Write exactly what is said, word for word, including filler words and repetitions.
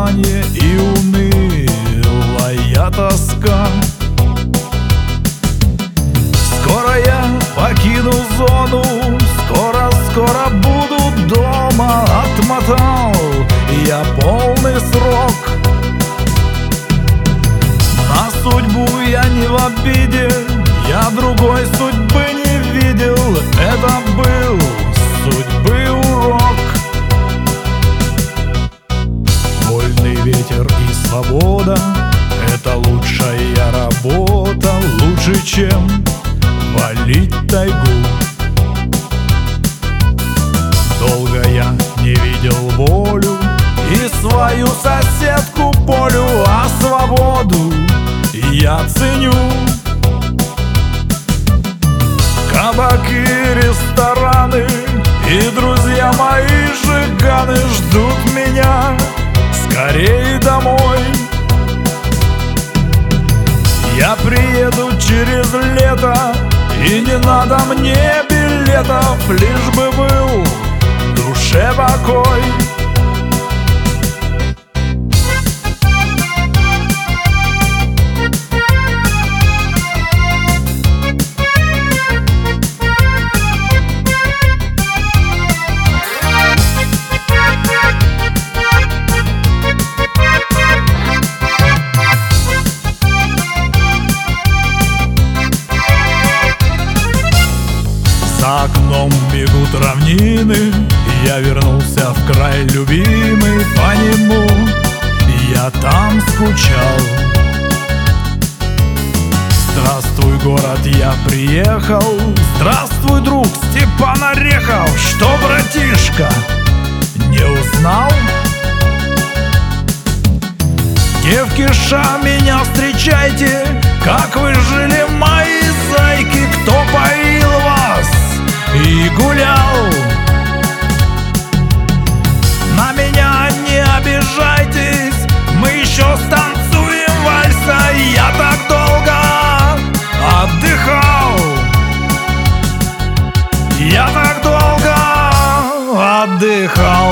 желание и унылая тоска. Скоро я покину зону, скоро-скоро буду дома. Отмотал я полный срок. На судьбу я не в обиде, я другой судьбы не видел. Это был судьбы урок. Вольный ветер и свобода — это лучшая работа, лучше, чем валить тайгу. Долго я не видел волю и свою соседку Полю, а свободу я ценю. Кабаки, рестораны и друзья мои жиганы ждут меня скорее домой. Я приеду через лето, и не надо мне билетов, лишь бы был в душе покой. За окном бегут равнины, я вернулся в край любимый. По нему я там скучал. Здравствуй, город, я приехал. Здравствуй, друг, Степан Орехов. Что, братишка, не узнал? Девки ша, меня встречайте. Как вы жили, мои зайки? Кто поил вас и гулял? На меня не обижайтесь, мы еще станцуем вальса. Я так долго отдыхал, я так долго отдыхал.